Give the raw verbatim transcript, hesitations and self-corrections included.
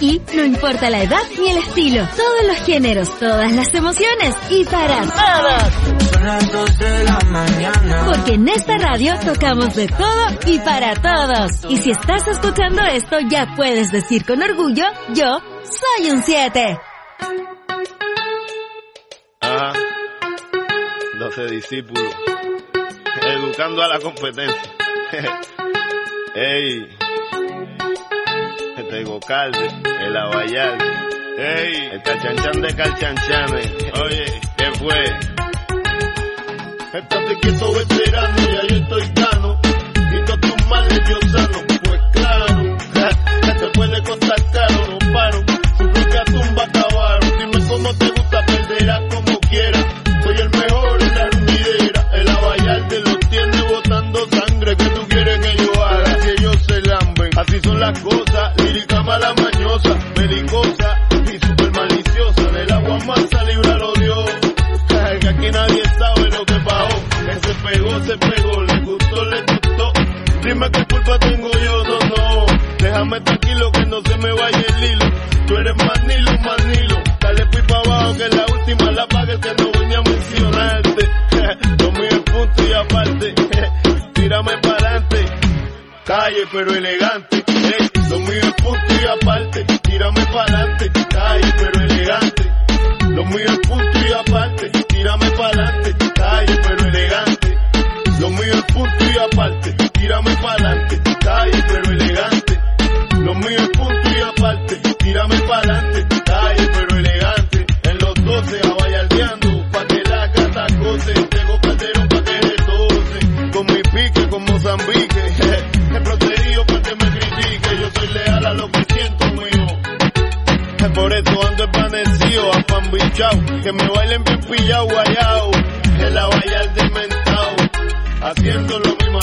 Aquí no importa la edad ni el estilo, todos los géneros, todas las emociones y para todos. Son las dos de la mañana. Porque en esta radio tocamos de todo y para todos. Y si estás escuchando esto, ya puedes decir con orgullo, yo soy un siete. Ajá. doce discípulos. Educando a la competencia. Ey. Este Gocalde, el Abayal. Ey. El Calchanchan de Calchanchanes. Oye, ¿qué fue? Estate quieto, veterano, ya yo estoy gano. Y todos tus males yo sano. Pues claro, ja, te puede costar caro, no paro. Suplica tumba acabaron. Dime cómo te gusta, perderás como quieras. Soy el mejor en la ruidera. El Abayal de los tiene botando sangre. ¿Qué tú quieres que yo haga? Que ellos se lamben. Así son las cosas, lírica mala mañosa, belicosa y super maliciosa. Del agua mansa líbralo Dios. Que aquí nadie sabe lo que pasó. Que se pegó, se pegó, le gustó, le gustó. Dime qué culpa tengo yo, no, no. Déjame tranquilo que no se me vaya el hilo. Tú eres manilo, manilo. Dale pues pa' abajo que la última la pagues que no venía a mencionarte. Lo mío es punto y aparte. Tírame pa'lante. Calle pero elegante. Hey, lo mío es punto y aparte. Tírame pa'lante. Calle pero elegante. Lo mío es punto y aparte. Tírame pa'lante. Calle pero elegante. Lo mío es punto y aparte. Tírame pa'lante. Calle pero elegante. Lo mío es punto y aparte. Tírame pa'lante. Calle pero elegante. En los doce abayaldeando pa' que la gata goce. Tengo Calderón pa' que retose. Con mi pique, con Mozambique. He protegido pa' que me critique. Yo soy leal a lo que siento mío. Por eso ando desvanecido, afan bichao. Que me bailen bien pillao, guayao. El Abayal dementao. Haciendo lo